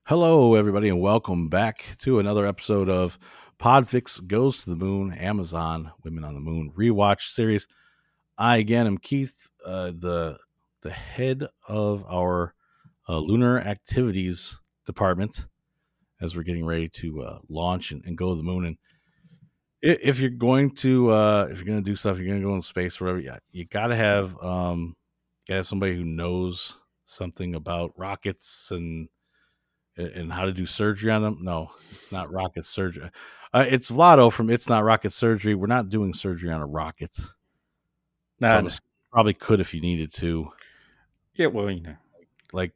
Hello, everybody, and welcome back to another episode of Podfix Goes to the Moon, Amazon Women on the Moon rewatch series. I again am Keith, the head of our lunar activities department, as we're getting ready to launch and go to the moon. And if you're going to do stuff, you're going to go in space or whatever. You gotta have somebody who knows something about rockets and how to do surgery on them. No, it's not rocket surgery. It's Vlado from It's Not Rocket Surgery. We're not doing surgery on a rocket. No. Probably could if you needed to. Yeah, well, like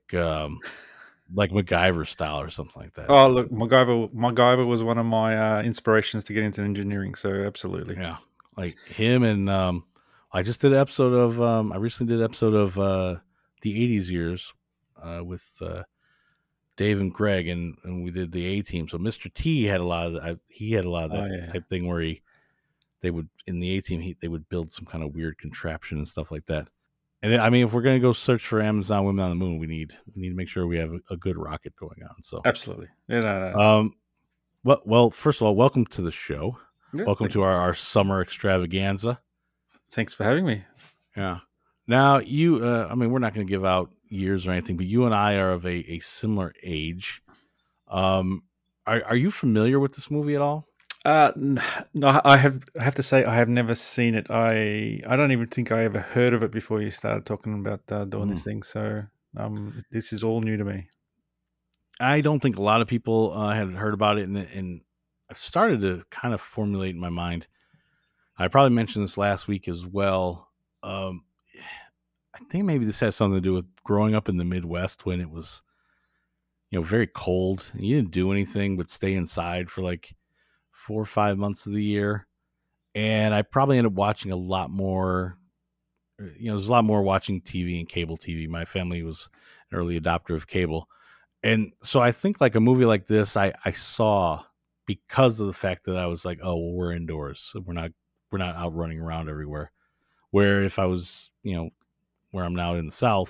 MacGyver style or something like that. Oh, look, MacGyver was one of my inspirations to get into engineering. So absolutely, yeah, like him and I just did an episode of I recently did an episode of the '80s years with Dave and Greg, and we did the A Team. So Mr. T had a lot of that type thing where they would in the A Team they would build some kind of weird contraption and stuff like that. And I mean, if we're going to go search for Amazon Women on the Moon, we need to make sure we have a good rocket going on. So absolutely. Yeah, well, first of all, welcome to the show. Yeah, welcome to our summer extravaganza. Thanks for having me. Yeah. Now you, I mean, we're not going to give out years or anything, but you and I are of a similar age. Are you familiar with this movie at all? No, I have to say I have never seen it. I don't even think I ever heard of it before you started talking about doing this thing. So this is all new to me. I don't think a lot of people had heard about it, and I've started to kind of formulate in my mind. I probably mentioned this last week as well. I think maybe this has something to do with growing up in the Midwest when it was, very cold, and you didn't do anything but stay inside for like 4 or 5 months of the year. And I probably ended up watching a lot more. There's a lot more watching TV and cable TV. My family was an early adopter of cable. And so I think like a movie like this, I saw because of the fact that I was like, oh, well, we're indoors. So we're not out running around everywhere. Where if I was, where I'm now in the South,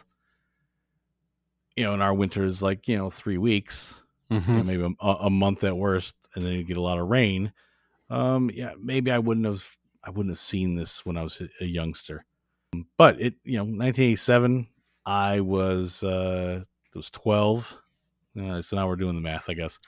and our winter is like, 3 weeks, maybe a month at worst, and then you get a lot of rain. Maybe I wouldn't have seen this when I was a youngster. But 1987, I was 12. So now we're doing the math, I guess.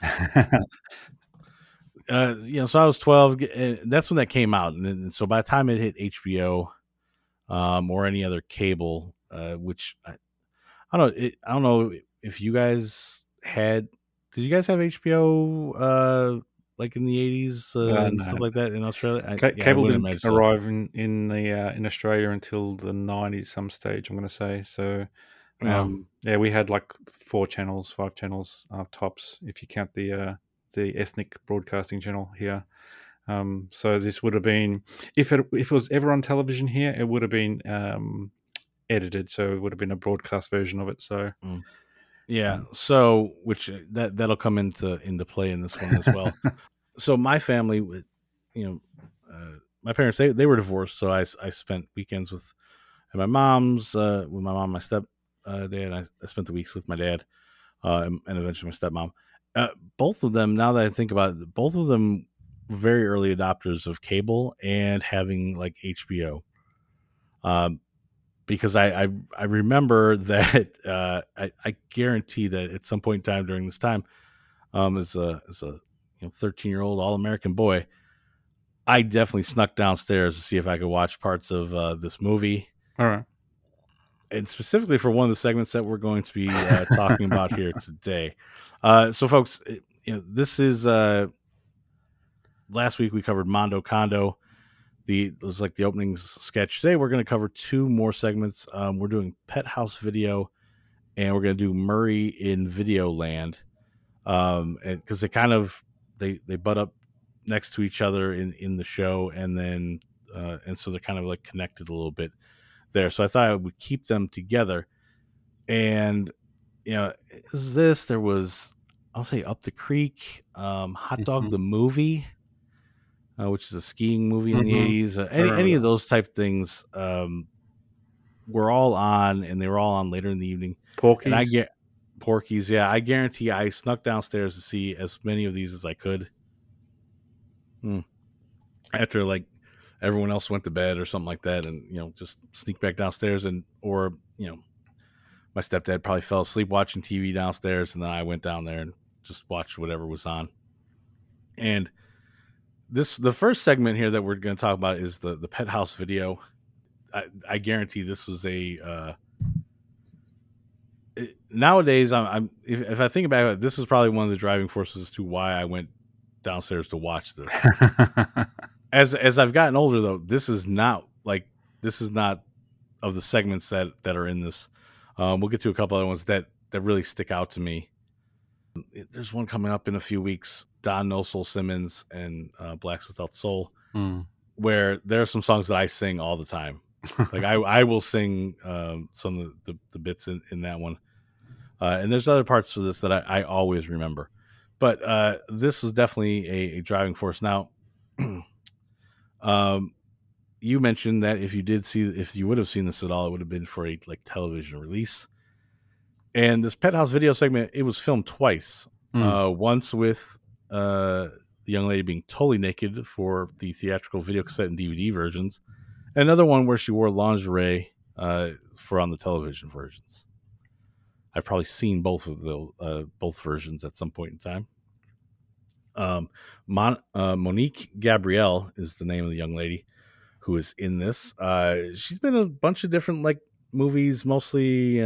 So I was 12. And that's when that came out, and so by the time it hit HBO, or any other cable, which I don't know if you guys had. Did you guys have HBO? Like in the 80s and stuff like that in Australia? Cable didn't arrive in Australia until the 90s, some stage, I'm going to say. So, we had like 5 channels, tops, if you count the ethnic broadcasting channel here. So this would have been, if it was ever on television here, it would have been edited. So it would have been a broadcast version of it. So. So which that'll come into play in this one as well. So my family, my parents they were divorced, so I spent weekends with my mom's with my mom, my step dad. I spent the weeks with my dad, and eventually my stepmom. Both of them, now that I think about it, both of them very early adopters of cable and having like HBO. Because I remember that I guarantee that at some point in time during this time, as a 13-year-old all-American boy, I definitely snuck downstairs to see if I could watch parts of this movie. All right. And specifically for one of the segments that we're going to be talking about here today. So folks, this is last week we covered Mondo Kondo. It was like the opening sketch. Today we're going to cover 2 more segments. We're doing Pet House Video, and we're going to do Murray in Videoland. Because they kind of they butt up next to each other in the show, and then and so they're kind of like connected a little bit there. So I thought I would keep them together. And there was, I'll say, Up the Creek, Hot Dog the Movie, which is a skiing movie in the 80s. Any of those type of things were all on, and they were all on later in the evening. Porky's. And Porky's. Yeah, I guarantee I snuck downstairs to see as many of these as I could. After like everyone else went to bed or something like that, and just sneak back downstairs, or my stepdad probably fell asleep watching TV downstairs, and then I went down there and just watched whatever was on. And the first segment here that we're going to talk about is the Pet House video. I guarantee this is nowadays. If I think about it, this is probably one of the driving forces to why I went downstairs to watch this. As I've gotten older, though, this is not of the segments that are in this. We'll get to a couple other ones that really stick out to me. There's one coming up in a few weeks, Don No Soul Simmons and Blacks Without Soul, where there are some songs that I sing all the time. Like I will sing some of the bits in that one. And there's other parts of this that I always remember. But this was definitely a driving force. Now, you mentioned that if you would have seen this at all, it would have been for a television release. And this Pet House video segment, it was filmed twice. Once with the young lady being totally naked for the theatrical video cassette and DVD versions. And another one where she wore lingerie for on the television versions. I've probably seen both versions at some point in time. Monique Gabrielle is the name of the young lady who is in this. She's been in a bunch of different movies, mostly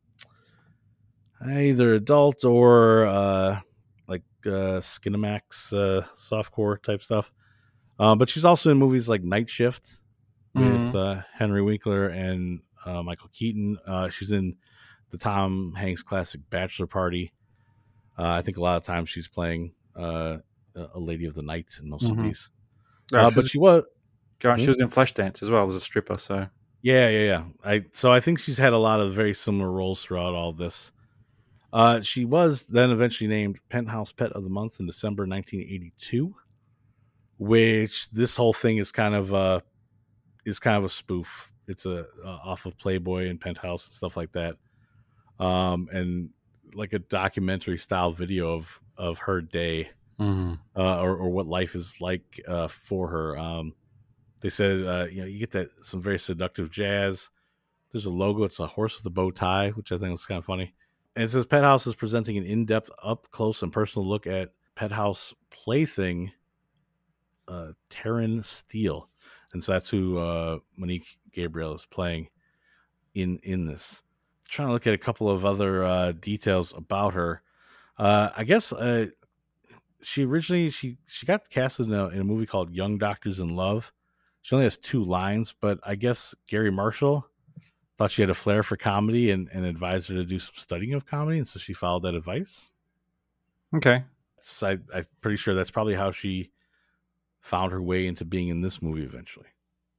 either adult or Skinamax softcore type stuff. But she's also in movies like Night Shift with Henry Winkler and Michael Keaton. She's in the Tom Hanks classic Bachelor Party. I think a lot of times she's playing a lady of the night in most of these. But she was in Flashdance as well as a stripper. So yeah. I think she's had a lot of very similar roles throughout all of this. She was then eventually named Penthouse Pet of the Month in December 1982, which this whole thing is kind of a spoof. It's off of Playboy and Penthouse and stuff like that, and like a documentary style video of her day, or what life is like for her. They said you get some very seductive jazz. There's a logo. It's a horse with a bow tie, which I think was kind of funny. And it says Pet House is presenting an in-depth, up-close and personal look at Pet House plaything Terran Steele. And so that's who Monique Gabrielle is playing in this. Trying to look at a couple of other details about her. I guess she originally she got casted in a movie called Young Doctors in Love. She only has 2 lines, but I guess Gary Marshall thought she had a flair for comedy and advised her to do some studying of comedy, and so she followed that advice. Okay. I'm pretty sure that's probably how she found her way into being in this movie eventually.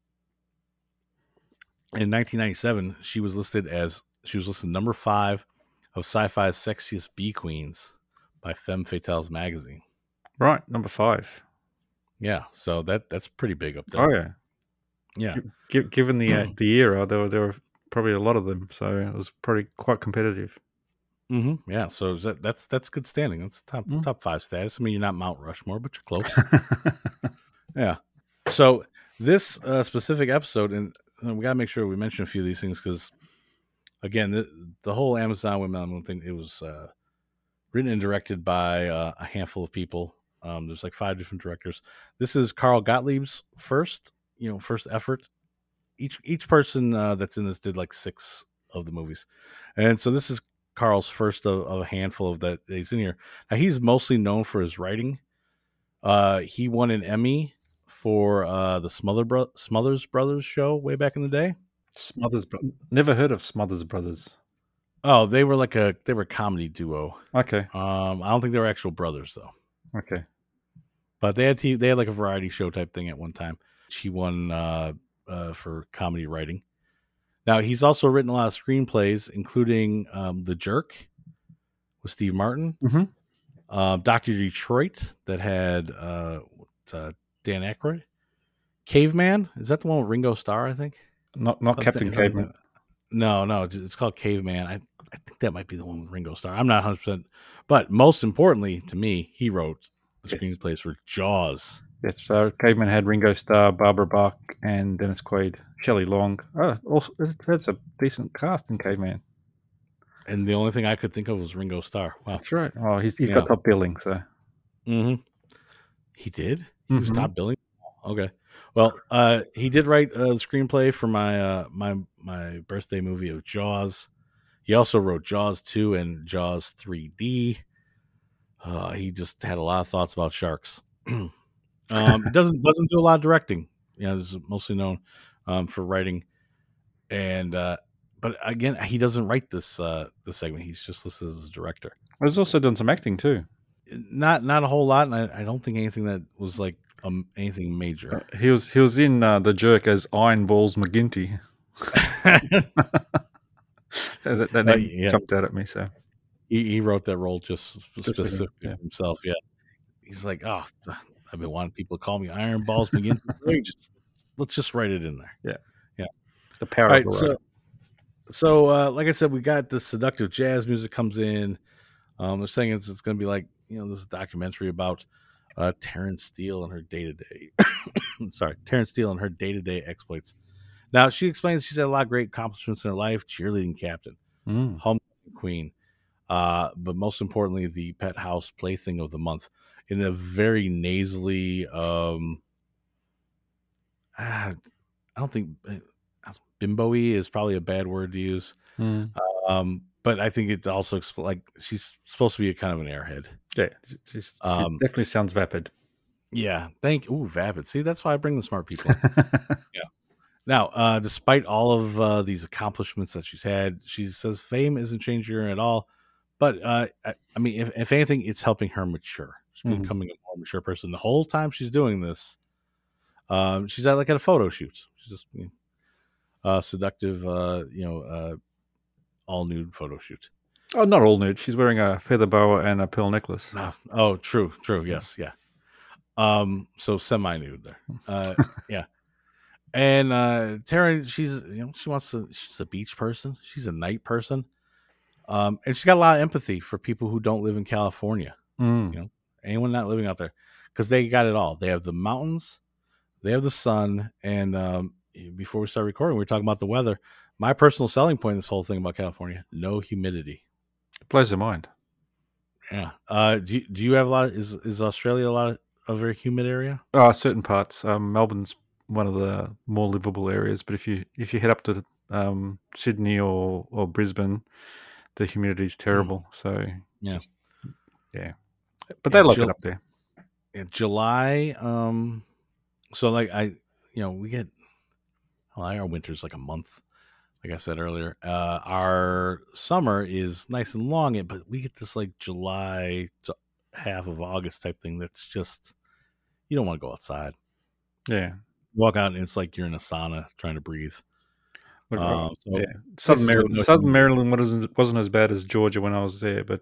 In 1997, she was listed number 5 of Sci-Fi's Sexiest Bee Queens by Femme Fatales magazine. Right, number 5. Yeah, so that's pretty big up there. Oh yeah. Yeah. Given the era, there were probably a lot of them, so it was probably quite competitive. Mm-hmm. Yeah, so that's good standing. That's top 5 status. I mean, you're not Mount Rushmore, but you're close. Yeah. So this specific episode, and we got to make sure we mention a few of these things because, again, the whole Amazon Women on the Moon thing, it was written and directed by a handful of people. There's 5 different directors. This is Carl Gottlieb's first effort. Each person that's in this did 6 of the movies, and so this is Carl's first of a handful of that he's in here. Now he's mostly known for his writing. He won an Emmy for the Smothers Brothers show way back in the day. Never heard of Smothers Brothers. Oh, they were a comedy duo. Okay. I don't think they were actual brothers though. Okay. But they had a variety show type thing at one time. She won for comedy writing. Now he's also written a lot of screenplays, including The Jerk with Steve Martin, Dr. Detroit that had Dan Aykroyd, Caveman. Is that the one with Ringo Starr? I think not Captain Caveman. No, it's called Caveman. I think that might be the one with Ringo Starr. I'm not 100%. But most importantly to me, he wrote the screenplays for Jaws. Yes, so Caveman had Ringo Starr, Barbara Bach, and Dennis Quaid, Shelley Long. Oh, also, that's a decent cast in Caveman. And the only thing I could think of was Ringo Starr. Wow. That's right. Oh, he's got top billing, so. Mm-hmm. He did? He was top billing? Okay. Well, he did write the screenplay for my my birthday movie of Jaws. He also wrote Jaws 2 and Jaws 3D. He just had a lot of thoughts about sharks. It doesn't do a lot of directing. It's mostly known for writing. And but again, he doesn't write this segment. He's just listed as a director. He's also done some acting too. Not a whole lot, and I don't think anything that was like anything major. He was in The Jerk as Iron Balls McGinty. that name jumped out at me. So he wrote that role just specifically for himself. Yeah, he's like, oh, I've been wanting people to call me Iron Balls McGinty. Let's just write it in there. Yeah. The power of the writer. So like I said, we got this seductive jazz music comes in. They're saying it's going to be like this documentary about Terrence Steele and her day-to-day. Terrence Steele and her day-to-day exploits. Now she explains she's had a lot of great accomplishments in her life: cheerleading captain, homecoming queen, but most importantly, the pet house plaything of the month. In a very nasally, I don't think bimbo-y is probably a bad word to use. But I think it also like she's supposed to be a kind of an airhead. Yeah, she definitely sounds vapid. Yeah, vapid. See, that's why I bring the smart people. Yeah. Now, despite all of these accomplishments that she's had, she says fame isn't changing her at all. But I mean, if anything, it's helping her mature. She's becoming a more mature person. The whole time she's doing this, she's at a photo shoot. She's just seductive, all nude photo shoot. Oh, not all nude. She's wearing a feather boa and a pearl necklace. Oh, true. Yes, yeah. So semi nude there. Yeah. And Tara, she's she's a beach person. She's a night person. And she's got a lot of empathy for people who don't live in California. Anyone not living out there, because they got it all. They have the mountains, they have the sun, and before we start recording, we were talking about the weather. My personal selling point in this whole thing about California: no humidity. It blows your mind. Yeah. Do you have a lot? Is Australia a very humid area? Certain parts. Melbourne's one of the more livable areas, but if you head up to Sydney or Brisbane, the humidity is terrible. So yeah, but they like it up there. In July, so we get our winter's like a month. Like I said earlier, our summer is nice and long, but we get this like July to half of August type thing. That's just, you don't want to go outside. Yeah. Walk out and it's like you're in a sauna trying to breathe. Southern Maryland wasn't as bad as Georgia when I was there, but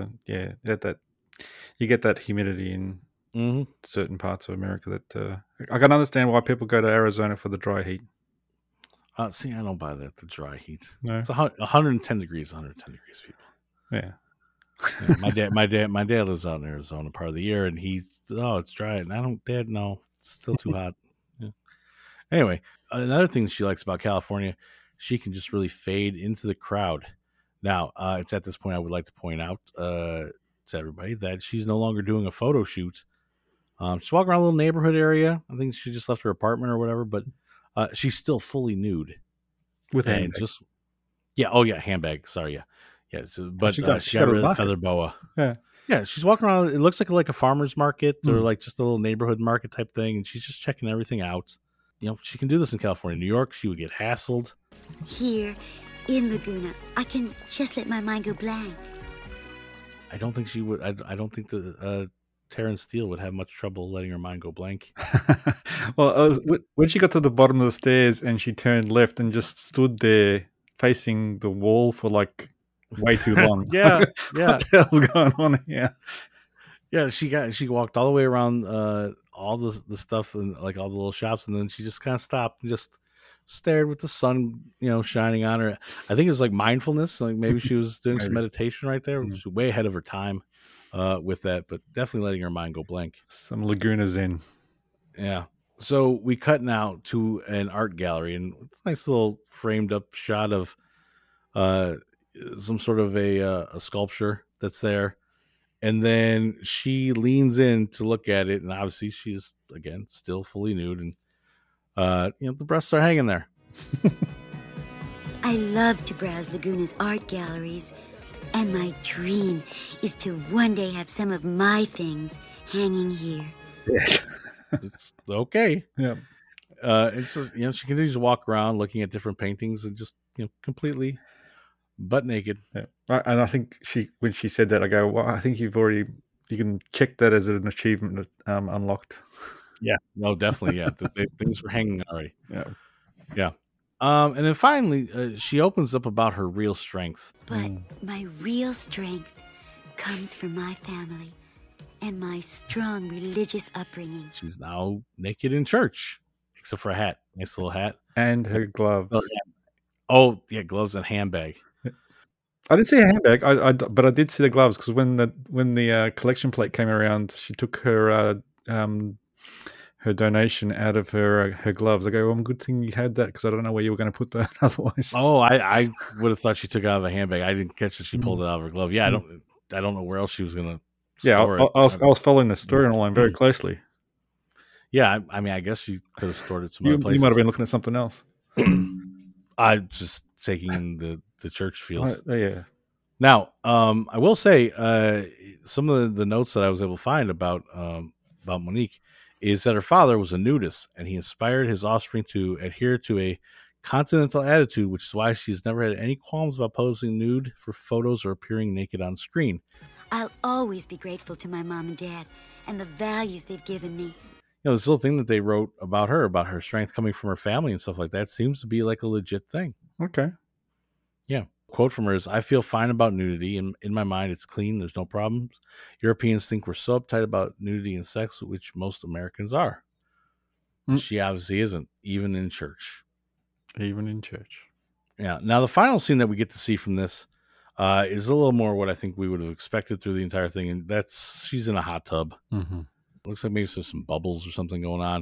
you get that humidity in certain parts of America that I can understand why people go to Arizona for the dry heat. See, I don't buy that, the dry heat. No. It's 110 degrees, people. Yeah. My dad lives out in Arizona part of the year, and it's dry, and Dad, no, it's still too hot. Yeah. Anyway, another thing she likes about California, she can just really fade into the crowd. Now, it's at this point I would like to point out to everybody that she's no longer doing a photo shoot. She's walking around a little neighborhood area. I think she just left her apartment or whatever, but she's still fully nude with handbag. Handbag. Sorry, yeah. So, but she got rid of the feather boa. Yeah. She's walking around. It looks like a farmer's market or like just a little neighborhood market type thing, and she's just checking everything out. She can do this in California. New York, she would get hassled. Here in Laguna, I can just let my mind go blank. I don't think she would. I don't think the Terrence Steele would have much trouble letting her mind go blank. Well, when she got to the bottom of the stairs and she turned left and just stood there facing the wall for like way too long. Yeah. What the hell's going on here? Yeah, she walked all the way around all the stuff and like all the little shops, and then she just kind of stopped and just stared with the sun, shining on her. I think it was like mindfulness. Like maybe she was doing some meditation right there. She was way ahead of her time with that, but definitely letting her mind go blank. Some Laguna Zen. Yeah. So we cut now to an art gallery, and it's a nice little framed up shot of some sort of a sculpture that's there. And then she leans in to look at it, and obviously she's, again, still fully nude, and the breasts are hanging there. I love to browse Laguna's art galleries, and my dream is to one day have some of my things hanging here. Yes. It's okay. Yeah. It's she continues to walk around looking at different paintings and just completely butt naked. Yeah. And I think when she said that, I go, well, I think you can check that as an achievement unlocked. Yeah, no, definitely. Yeah, things were hanging already. Yeah. And then finally, she opens up about her real strength. But my real strength comes from my family and my strong religious upbringing. She's now naked in church, except for a hat. Nice little hat. And her gloves. Oh, yeah, gloves and handbag. I didn't see a handbag, but I did see the gloves, because when the collection plate came around, she took her donation out of her gloves. I go, well, good thing you had that, because I don't know where you were going to put that otherwise. Oh, I would have thought she took it out of a handbag. I didn't catch that she pulled it out of her glove. Yeah, I don't know where else she was going to. Yeah, I was folling the storyline very closely. Yeah, I mean, I guess you could have stored it some other places. You might have been looking at something else. I just taking in the church feels. Yeah. Now, I will say some of the notes that I was able to find about Monique is that her father was a nudist, and he inspired his offspring to adhere to a continental attitude, which is why she's never had any qualms about posing nude for photos or appearing naked on screen. I'll always be grateful to my mom and dad and the values they've given me. This little thing that they wrote about her strength coming from her family and stuff like that seems to be like a legit thing. Okay. Yeah. Quote from her is, "I feel fine about nudity. In my mind, it's clean. There's no problems. Europeans think we're so uptight about nudity and sex, which most Americans are." She obviously isn't, even in church. Even in church. Yeah. Now, the final scene that we get to see from this is a little more what I think we would have expected through the entire thing, and that's she's in a hot tub. Mm-hmm. Looks like maybe there's some bubbles or something going on.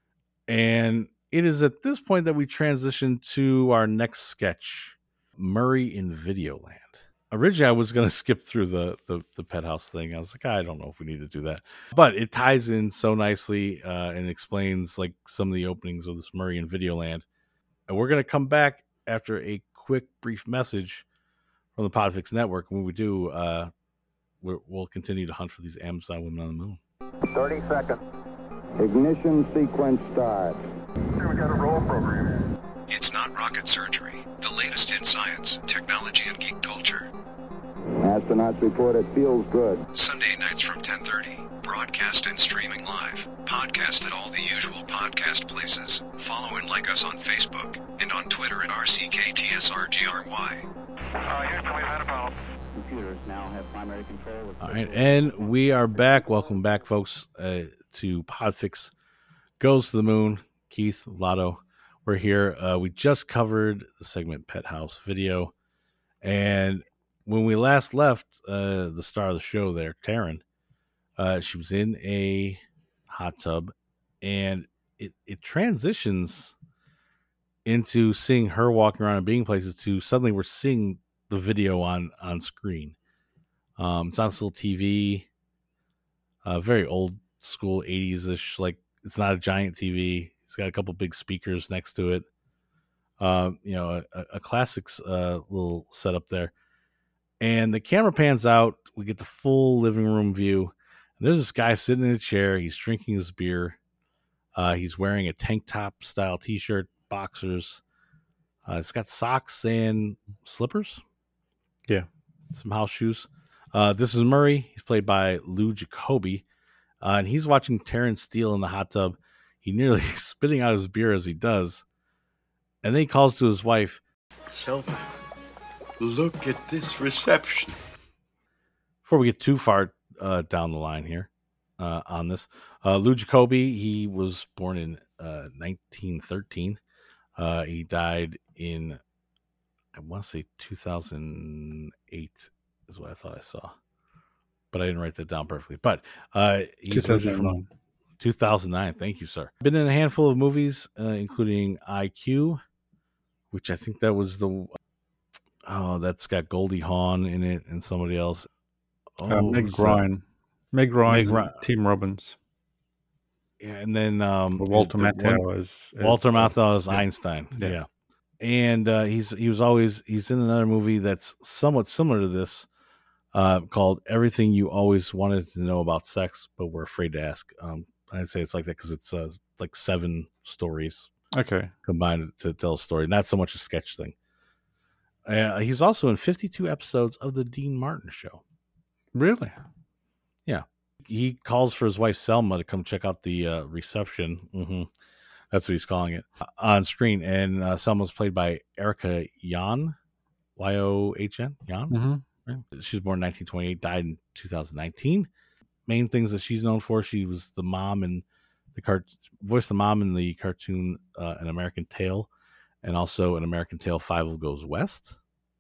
And it is at this point that we transition to our next sketch, Murray in Videoland. Originally, I was going to skip through the pet house thing. I was like, I don't know if we need to do that. But it ties in so nicely and explains like some of the openings of this Murray in Videoland. And we're going to come back after a quick, brief message from the Podfix Network. When we do, we'll continue to hunt for these Amazon women on the moon. 30 seconds. Ignition sequence start. Here we got a roll program. It's not rocket surgery. The latest in science, technology, and geek culture. Astronauts report it feels good. Sunday nights from 10:30. Broadcast and streaming live. Podcast at all the usual podcast places. Follow and like us on Facebook and on Twitter at RCKTSRGRY. Houston, we've had a problem. Computers now have primary control. All right, and we are back. Welcome back, folks, to Podfix Goes to the Moon. Keith, Vlado, we're here. We just covered the segment Pet House Video, and when we last left the star of the show there, Taryn, she was in a hot tub, and it transitions into seeing her walking around and being places to suddenly we're seeing the video on screen. It's on this little TV, very old school 80s-ish. Like, it's not a giant TV. It's got a couple big speakers next to it. A classics little setup there. And the camera pans out. We get the full living room view. And there's this guy sitting in a chair. He's drinking his beer. He's wearing a tank top style t-shirt, boxers. It's got socks and slippers. Yeah. Some house shoes. This is Murray. He's played by Lou Jacoby. And he's watching Terrence Steele in the hot tub. He nearly spitting out his beer as he does. And then he calls to his wife. Selma, look at this reception. Before we get too far down the line here on this, Lou Jacoby, he was born in 1913. He died in, I want to say 2008 is what I thought I saw, but I didn't write that down perfectly. But he's originally from 2009. Thank you, sir. Been in a handful of movies, including IQ, which I think that was that's got Goldie Hawn in it and somebody else. Meg Ryan, Tim Robbins. Yeah, and then Walter Matthau as Einstein. Yeah. And he's in another movie that's somewhat similar to this, called Everything You Always Wanted to Know About Sex, but Were Afraid to Ask. I'd say it's like that because it's like 7 stories combined to tell a story, not so much a sketch thing. He's also in 52 episodes of The Dean Martin Show. Really? Yeah. He calls for his wife Selma to come check out the reception. Mm-hmm. That's what he's calling it on screen. And Selma's played by Erica Yohn, Yohn. Yohn. Mm-hmm. Right? She was born in 1928, died in 2019. Main things that she's known for: she was the mom in voiced the mom in the cartoon An American Tail, and also An American Tail 5 Goes West.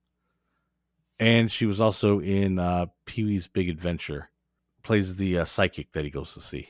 And she was also in Pee-wee's Big Adventure. Plays the psychic that he goes to see.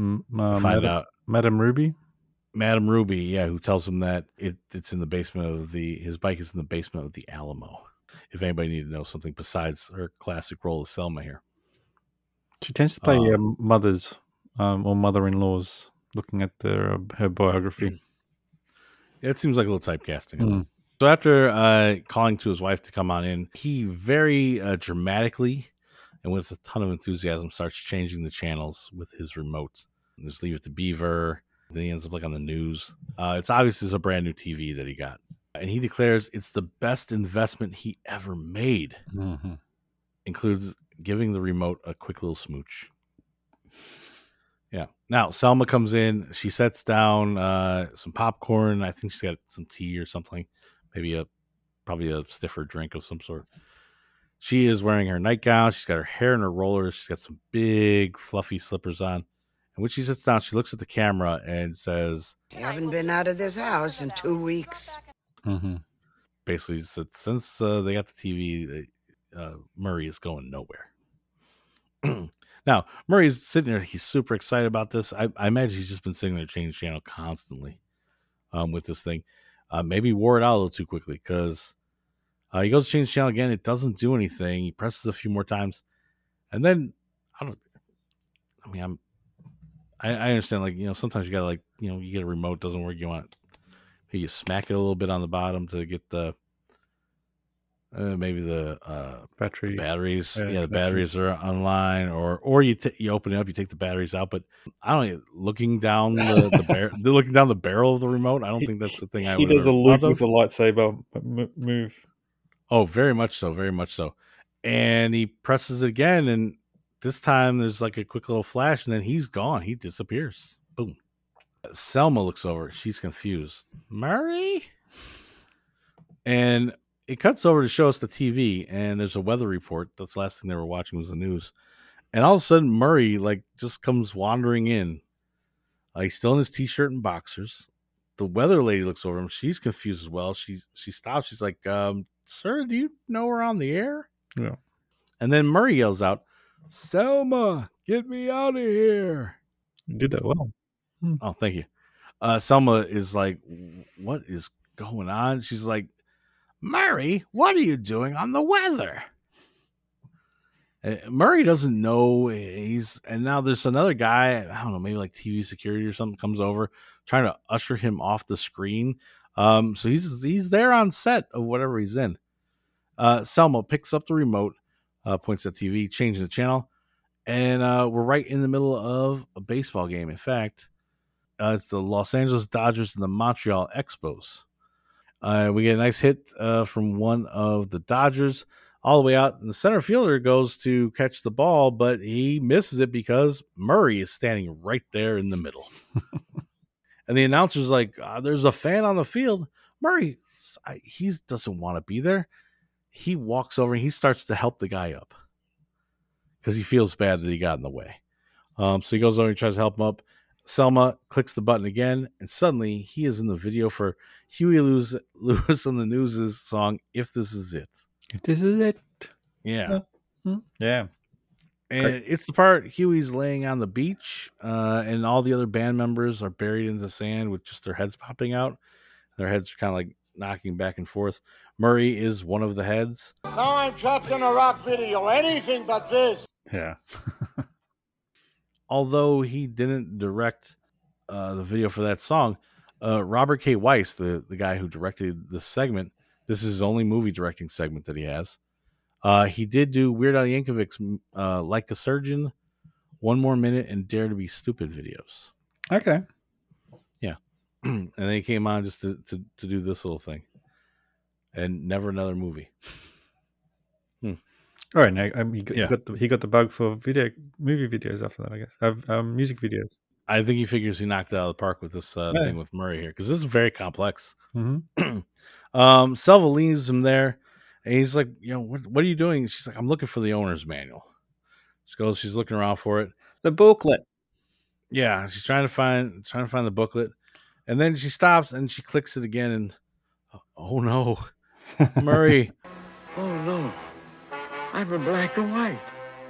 Madame Ruby? Madame Ruby, yeah, who tells him that it's in the basement of his bike is in the basement of the Alamo. If anybody needed to know something besides her classic role as Selma here. She tends to play mothers or mother-in-laws, looking at her biography. Yeah, it seems like a little typecasting. So after calling to his wife to come on in, he very dramatically and with a ton of enthusiasm starts changing the channels with his remote. Just Leave It to Beaver. Then he ends up like on the news. It's obviously a brand new TV that he got. And he declares it's the best investment he ever made. Mm-hmm. Includes giving the remote a quick little smooch. Yeah. Now, Selma comes in. She sets down some popcorn. I think she's got some tea or something. Maybe probably a stiffer drink of some sort. She is wearing her nightgown. She's got her hair in her rollers. She's got some big, fluffy slippers on. And when she sits down, she looks at the camera and says, "You haven't been out of this house in 2 weeks." Mm-hmm. Basically, since they got the TV, Murray is going nowhere. Now, Murray's sitting there. He's super excited about this. I imagine he's just been sitting there changing channel constantly with this thing. Maybe wore it out a little too quickly because he goes to change the channel again. It doesn't do anything. He presses a few more times. And then, I understand, like, sometimes you got to, like, you get a remote, doesn't work. You want maybe you smack it a little bit on the bottom to get the, maybe the batteries. The batteries are online, or you open it up, you take the batteries out. But I don't know, looking down looking down the barrel of the remote, I don't think that's the thing I would. He does a loop with a lightsaber move. Oh, very much so, very much so. And he presses it again, and this time there's like a quick little flash, and then he's gone. He disappears. Boom. Selma looks over. She's confused. Murray? And it cuts over to show us the TV, and there's a weather report. That's the last thing they were watching was the news. And all of a sudden, Murray just comes wandering in. He's still in his t-shirt and boxers. The weather lady looks over him. She's confused as well. She stops. She's like, "Sir, do you know we're on the air?" Yeah. And then Murray yells out, "Selma, get me out of here." You did that well. Oh, thank you. Selma is like, "What is going on?" She's like, "Murray, what are you doing on the weather?" Murray doesn't know. And now there's another guy, I don't know, maybe like TV security or something, comes over trying to usher him off the screen. So he's there on set of whatever he's in. Selma picks up the remote, points at TV, changes the channel, and we're right in the middle of a baseball game. In fact, it's the Los Angeles Dodgers and the Montreal Expos. We get a nice hit from one of the Dodgers all the way out, and the center fielder goes to catch the ball, but he misses it because Murray is standing right there in the middle. And the announcer's like, "There's a fan on the field." Murray, he doesn't want to be there. He walks over and he starts to help the guy up because he feels bad that he got in the way. So he goes over and tries to help him up. Selma clicks the button again, and suddenly he is in the video for Huey Lewis on the News' song, If This Is It. If this is it. Yeah. Yeah. And it's the part Huey's laying on the beach, and all the other band members are buried in the sand with just their heads popping out. Their heads are kind of like knocking back and forth. Murray is one of the heads. Now I'm trapped in a rock video. Anything but this. Yeah. Although he didn't direct the video for that song, Robert K. Weiss, the guy who directed this segment, this is his only movie directing segment that he has. He did do Weird Al Yankovic's Like a Surgeon, One More Minute, and Dare to Be Stupid videos. Okay. Yeah. And then he came on just to do this little thing. And never another movie. All right, now he got the bug for movie videos after that, I guess. Music videos. I think he figures he knocked it out of the park with this thing with Murray here, because this is very complex. Mm-hmm. Selva leaves him there, and he's like, what are you doing? She's like, I'm looking for the owner's manual. She's looking around for it. The booklet. Yeah, she's trying to find the booklet, and then she stops and she clicks it again, and oh no, Murray. Oh no, I'm in black and white.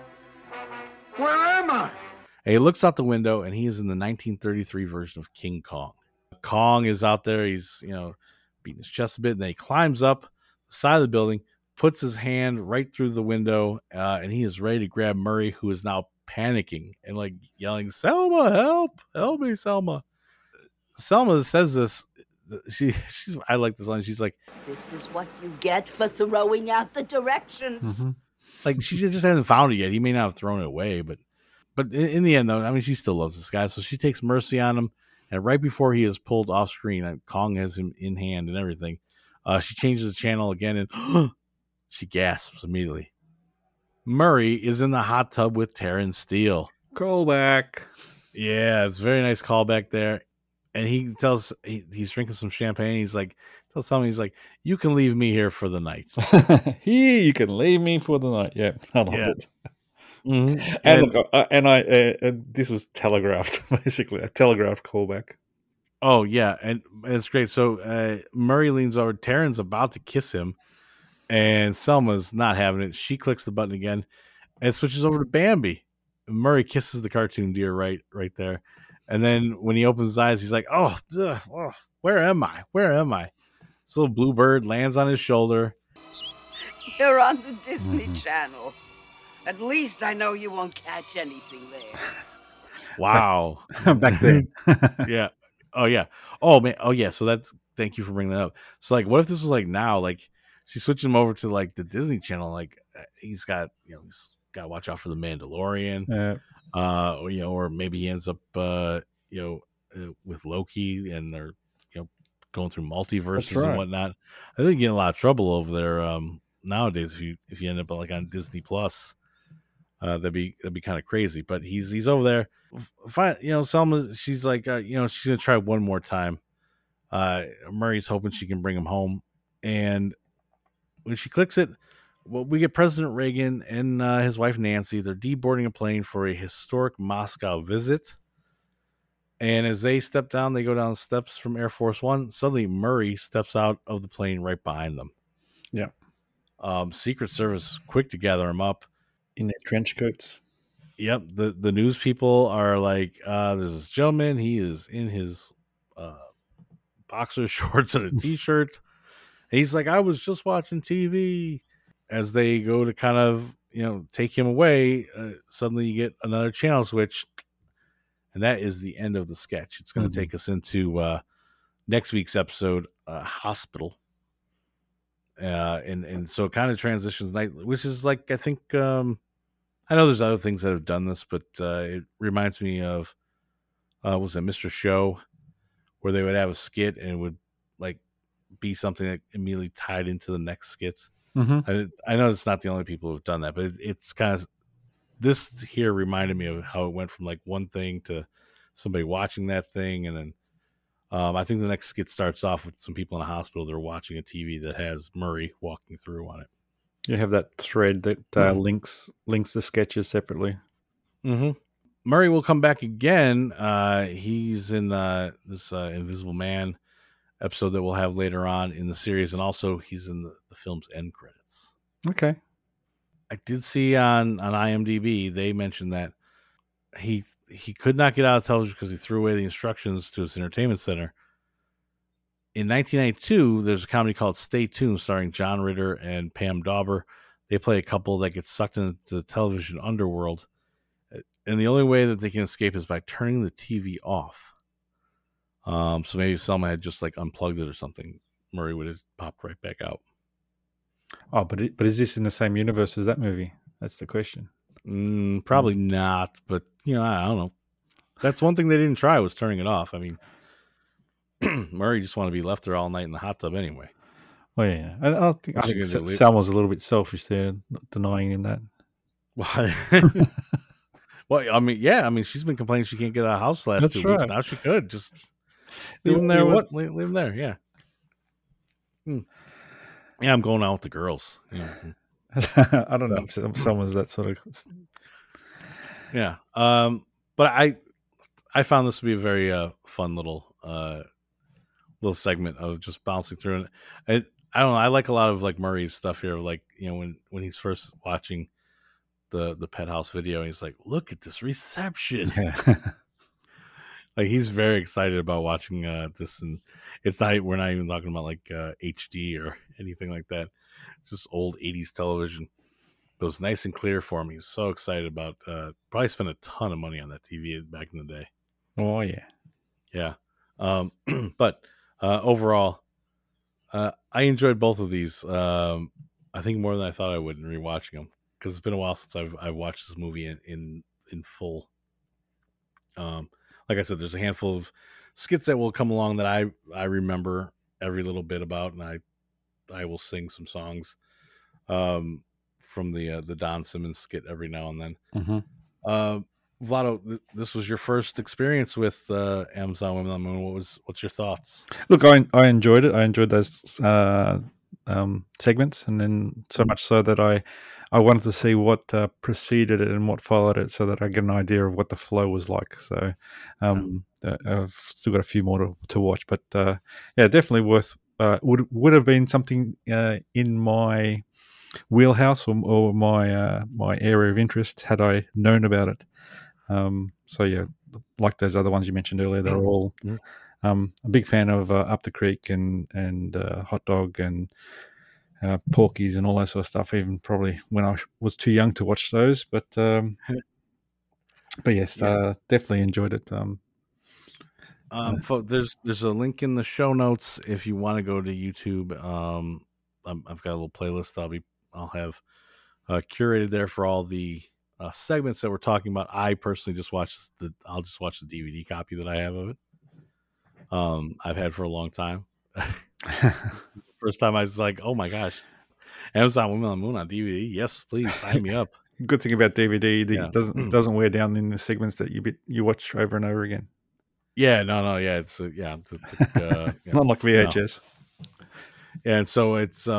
Where am I? And he looks out the window, and he is in the 1933 version of King Kong. Kong is out there. He's, beating his chest a bit, and then he climbs up the side of the building, puts his hand right through the window, and he is ready to grab Murray, who is now panicking and like yelling, "Selma, help me, Selma." Selma says this. I like this line. She's like, "This is what you get for throwing out the directions." Mm-hmm. Like, she just hasn't found it yet. He may not have thrown it away, but in the end, though, I mean, she still loves this guy. So she takes mercy on him. And right before he is pulled off screen, Kong has him in hand and everything. She changes the channel again, and she gasps immediately. Murray is in the hot tub with Terrence Steele. Callback. Yeah, it's a very nice callback there. And he tells he's drinking some champagne. He's like, he's like, "You can leave me here for the night." You can leave me for the night. Yeah, I love it. Mm-hmm. And this was telegraphed, basically a telegraphed callback. Oh yeah, and it's great. So Murray leans over. Terrence's about to kiss him, and Selma's not having it. She clicks the button again, and switches over to Bambi. Murray kisses the cartoon deer right there, and then when he opens his eyes, he's like, "Oh, where am I? Where am I?" This little blue bird lands on his shoulder. You're on the Disney Channel. At least I know you won't catch anything there. Wow. Back then. Yeah. Oh, yeah. Oh, man. Oh, yeah. So thank you for bringing that up. So, like, what if this was like now? Like, she switched him over to like the Disney Channel. Like, he's got to watch out for the Mandalorian. Or maybe he ends up, with Loki, and they're, going through multiverses and whatnot. I think you get in a lot of trouble over there nowadays if you end up like on Disney Plus. That'd be kind of crazy, but he's over there. Fine, Selma. She's like, she's gonna try one more time. Murray's hoping she can bring him home, and when she clicks it, we get President Reagan and his wife Nancy. They're deboarding a plane for a historic Moscow visit, and as they step down, they go down the steps from Air Force One. Suddenly, Murray steps out of the plane right behind them. Yeah. Secret Service quick to gather him up. In their trench coats. Yep. The news people are like, there's this gentleman. He is in his boxer shorts and a t-shirt. And he's like, I was just watching TV. As they go to kind of, take him away, suddenly you get another channel switch. And that is the end of the sketch. It's going to take us into next week's episode, Hospital. And so it kind of transitions nightly, which is like, I think, I know there's other things that have done this, but it reminds me of, was it Mr. Show, where they would have a skit and it would like be something that immediately tied into the next skit. Mm-hmm. I know it's not the only people who've done that, but it's kind of, this here reminded me of how it went from like one thing to somebody watching that thing. And then I think the next skit starts off with some people in a hospital. They're watching a TV that has Murray walking through on it. You have that thread that links the sketches separately. Mm-hmm. Murray will come back again. He's in this Invisible Man episode that we'll have later on in the series, and also he's in the film's end credits. Okay. I did see on IMDb they mentioned that he could not get out of television because he threw away the instructions to his entertainment center. In 1992, there's a comedy called Stay Tuned starring John Ritter and Pam Dauber. They play a couple that gets sucked into the television underworld, and the only way that they can escape is by turning the TV off. So maybe if someone had just like unplugged it or something, Murray would have popped right back out. Oh, but is this in the same universe as that movie? That's the question. Probably not, but I don't know. That's one thing they didn't try was turning it off. I mean, Murray just wanted to be left there all night in the hot tub anyway. Well, yeah, I think Selma's a little bit selfish there, not denying him that. Why? Well, I mean, yeah, she's been complaining she can't get out of the house the last 2 weeks. Now she could just leave him there. Leave him there, yeah. Yeah, I'm going out with the girls. I don't know. Someone's that sort of. Yeah, but I found this to be a very fun little segment of just bouncing through, and I don't know. I like a lot of like Murray's stuff here. Like when he's first watching the Pet House video, he's like, "Look at this reception." Like he's very excited about watching this, and we're not even talking about like HD or anything like that. It's just old 80s television. It was nice and clear for him. He's so excited about probably spent a ton of money on that TV back in the day. Oh yeah. But overall, I enjoyed both of these. I think more than I thought I would in rewatching them, because it's been a while since I've watched this movie in full. Like I said, there's a handful of skits that will come along that I remember every little bit about, and I will sing some songs from the Don Simmons skit every now and then. Mm-hmm. Vlado, this was your first experience with Amazon Women on the Moon. What's your thoughts? Look, I enjoyed it. I enjoyed those segments, and then so much so that I wanted to see what preceded it and what followed it, so that I get an idea of what the flow was like. So I've still got a few more to watch, but yeah, definitely worth. Would have been something in my wheelhouse or my area of interest had I known about it. So yeah, like those other ones you mentioned earlier, they're all. A big fan of Up the Creek and Hot Dog and Porky's and all that sort of stuff. Even probably when I was too young to watch those, but yes, definitely enjoyed it. There's a link in the show notes if you want to go to YouTube. I've got a little playlist I'll have curated there for all the segments that we're talking about. I personally I'll just watch the DVD copy that I have of it. I've had for a long time. First time I was like, oh my gosh, Amazon Women on the Moon on DVD. Yes, please sign me up. Good thing about DVD, it doesn't wear down in the segments that you watch over and over again. Yeah, no, yeah, it's not like VHS. No. Yeah, and so it's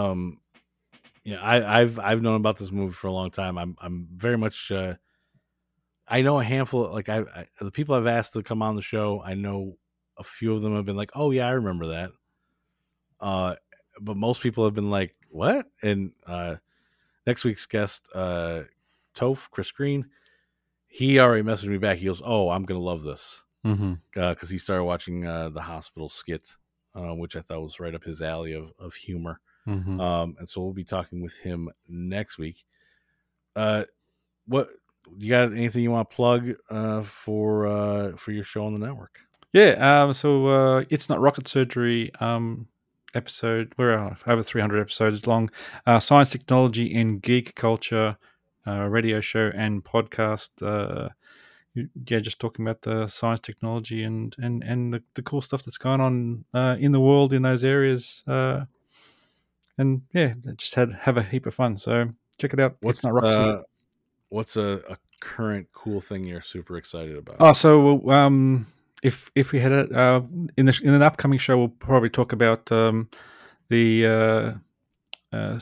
I've known about this movie for a long time. I'm very much I know a handful of, like the people I've asked to come on the show. I know a few of them have been like, oh yeah, I remember that. But most people have been like, what? And next week's guest, Toph, Chris Green, he already messaged me back. He goes, oh, I'm going to love this. Because he started watching the hospital skit, which I thought was right up his alley of humor. And so we'll be talking with him next week. What you got? Anything you want to plug for your show on the network? Yeah. So It's Not Rocket Surgery episode. We're over 300 episodes long. Science, technology, and geek culture radio show and podcast. Just talking about the science, technology, and the cool stuff that's going on in the world in those areas. And yeah, just have a heap of fun. So check it out. What's a current cool thing you're super excited about? Oh, so if we had it in an upcoming show, we'll probably talk about the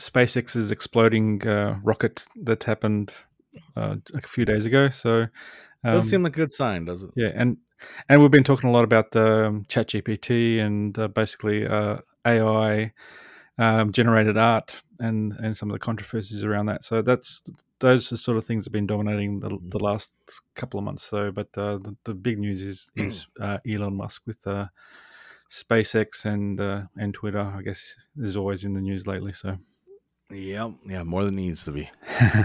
SpaceX's exploding rocket that happened a few days ago. So Doesn't seem like a good sign, does it? Yeah, and we've been talking a lot about ChatGPT and basically AI generated art and some of the controversies around that. So those are sort of things have been dominating the last couple of months. So, but the big news is Elon Musk with SpaceX and Twitter. I guess is always in the news lately. So, yeah, more than needs to be.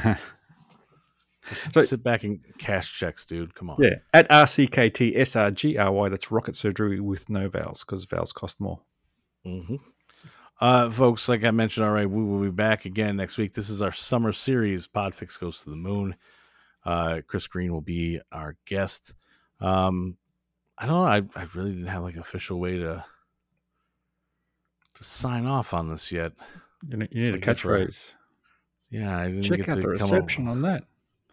Just so, sit back and cash checks, dude. Come on. Yeah, at RCKTSRGRY. That's rocket surgery with no vowels because vowels cost more. Mm-hmm. Folks, like I mentioned already, we will be back again next week. This is our summer series. Podfix Goes to the Moon. Chris Green will be our guest. I don't know. I really didn't have like an official way to sign off on this yet. You need a catchphrase. Yeah, I didn't check get out to the reception on that.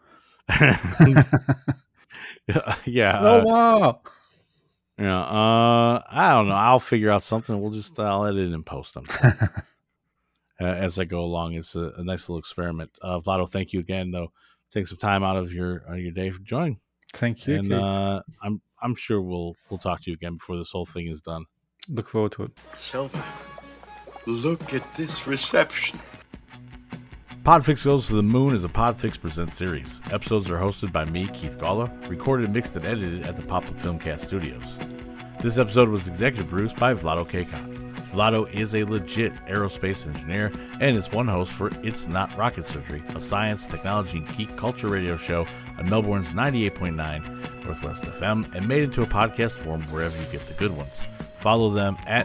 Yeah. Oh wow. Yeah. I don't know. I'll figure out something. I'll edit it and post them as I go along. It's a nice little experiment. Vlado, thank you again, though. Take some time out of your day for joining. Thank you. And I'm sure we'll talk to you again before this whole thing is done. Look forward to it. Selma, look at this reception. Podfix Goes to the Moon is a Podfix Presents series. Episodes are hosted by me, Keith Galla, recorded, mixed, and edited at the Pop-Up Filmcast Studios. This episode was executive produced by Vlado K-Kons. Vlado is a legit aerospace engineer and is one host for It's Not Rocket Surgery, a science, technology, and geek culture radio show on Melbourne's 98.9 Northwest FM and made into a podcast form wherever you get the good ones. Follow them at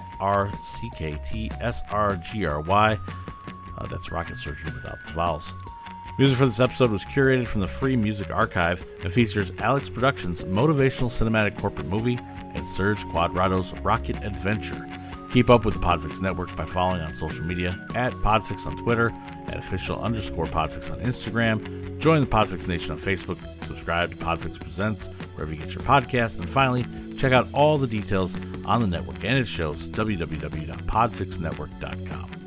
RCKTSRGRY. That's Rocket Surgery without the vowels. Music for this episode was curated from the Free Music Archive and features Alex Productions' motivational cinematic corporate movie and Serge Quadrado's Rocket Adventure. Keep up with the Podfix Network by following on social media at Podfix on Twitter, at official_Podfix on Instagram. Join the Podfix Nation on Facebook. Subscribe to Podfix Presents wherever you get your podcasts. And finally, check out all the details on the network and its shows, www.podfixnetwork.com.